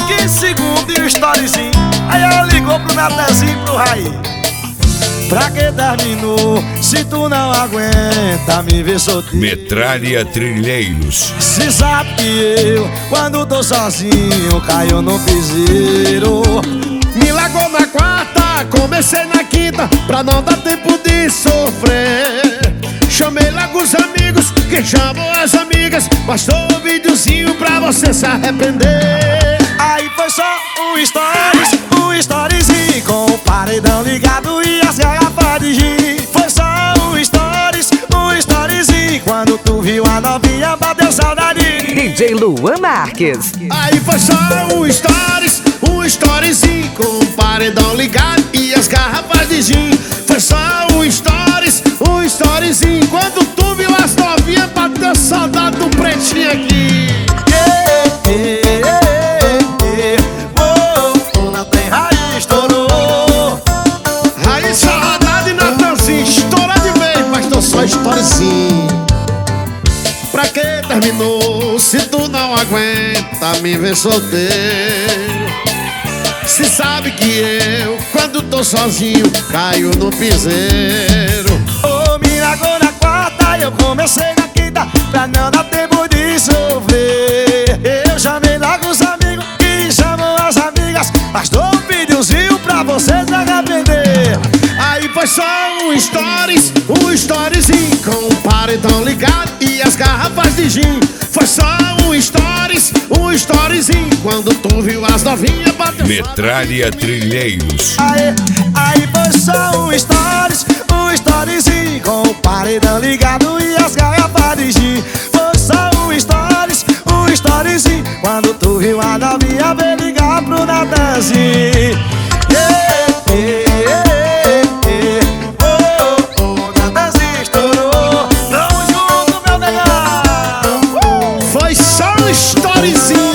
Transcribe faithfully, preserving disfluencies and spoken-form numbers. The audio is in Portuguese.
quinze segundos e o storyzinho. Aí ela ligou pro Natanzinho e pro Raí. Pra que terminou, se tu não aguenta me ver solteiro? Metralha Trilheiros. Se sabe que eu, quando tô sozinho, caio no piseiro. Me largou na quarta, comecei na quinta, pra não dar tempo de sofrer. Chamei logo os amigos, que chamam as amigas, bastou um videozinho pra você se arrepender. Aí foi só um stories, um storyzinho com o paredão ligado e as garrafas de gin. Foi só um stories, um storyzinho, quando tu viu a novinha bateu saudade. D J Luan Marques. Aí foi só um stories, um storyzinho com o paredão ligado e as garrafas de gin. Foi só um stories, um storyzinho, quando tu viu as novinhas bateu saudade do pretinho aqui. Yeah, yeah, yeah. Oh, oh, não tem Raí, estourou. Raí, saudade e Natanzinho, estoura de vez, mas tô só storyzinho. Pra que terminou, se tu não aguenta me ver solteiro? Se sabe que eu, quando tô sozinho, caio no piseiro. Oh, me largou na quarta, eu comecei na quinta, pra não dar tempo de sofrer. Eu chamei logo os amigos que chamam as amigas, bastou um videozinho pra você se arrepender. Aí foi só um stories, um storyzinho com o paredão ligado e as garrafas de gin. Foi só um stories, um storyzinho, quando tu viu as novinhas bateu. Metralha Trilheiros. Aí, aí foi só um stories, um storyzinho com o paredão ligado e as garrafas de gin. Foi só um stories, um storyzinho, quando tu viu a novinha veio ligar pro Natanzinho. Yeah, yeah, yeah. Oh, oh, Natanzinho estourou. Tamo junto, meu negão. Foi só um storyzinho.